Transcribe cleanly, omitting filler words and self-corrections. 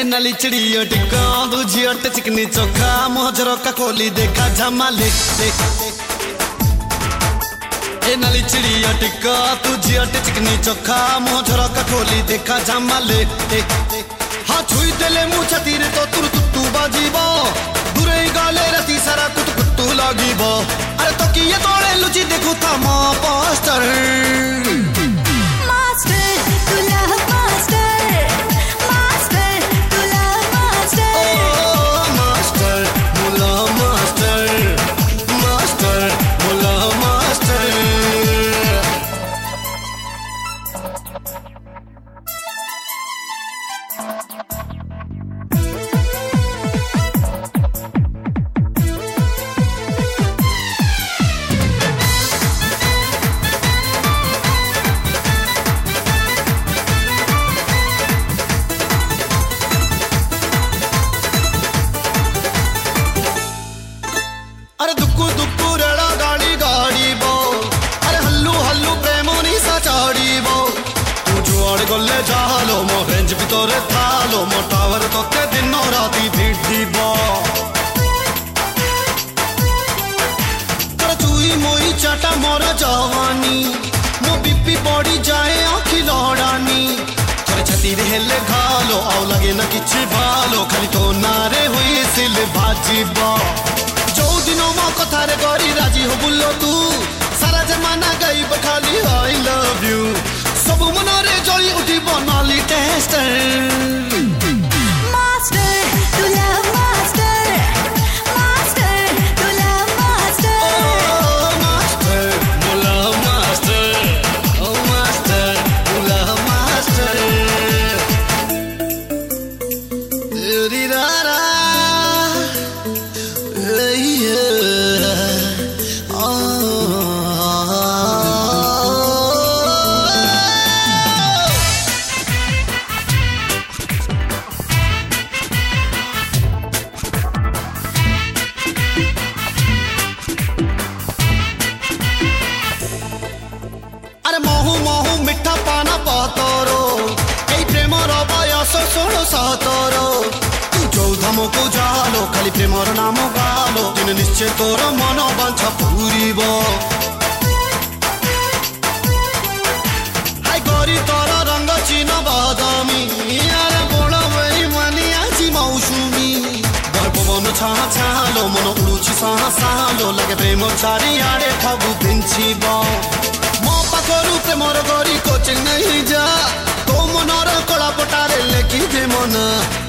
नाली चिड़िया टिका दूजी अट चिकनी चोखा मोहजर का खोली देखा झमाले नाली चिड़िया टिका दूजी अट चिकनी चोखा मोहजर का खोली देखा झमाले हाँ छुई देले मुँह छाती रे तो तुर तुत्तू बाजीब दूरे गाले राती सारा कुत कुत्तू लागिब अरे तो किए तोड़े लुची देखू था माँ पोस्टर अरे दुक्कू दुक्कू रेड़ा गाड़ी गाड़ी बो अरे हल्लू हल्लू प्रेमोनी सा चाड़ी बो तू जुआड़ गले जालो मो रेंज भितरे थालो मो टावर तोते दिनो राती भिड़ी बो कर चुई मोई चाटा मोरा जवानी मो बीपी बॉडी जाए आँखी लौड़ानी कर छती हेले खालो आओ लगे न किछि भालो खाली तो नारे हुई सिल भाजी बो दिनों मो कथारे गरी राजी हो बुल्लो तू सारा जमाना गई खाली आई लव यू सब मनरे जली उठी बनाली टेस्टर अरे महू महू मिठा पाना पतरो एई प्रेमर बयस 16-17 तू चौधम को जालो खाली प्रेमर नाम गालो दिन निश्चय तोर मन बांछा पूरीब हाय गरी तोर रंग चीन बादामी अरे बड़ बई मानी आजी मौसुमी पवन छा छालो मन उड़ुछि साहा सालो लगे प्रेम चारिआडे फगु पिंछिब मो पाखरु प्रेमर गरी कोचिंग नहीं जा तो मनर कला पटारे लेखि दे मना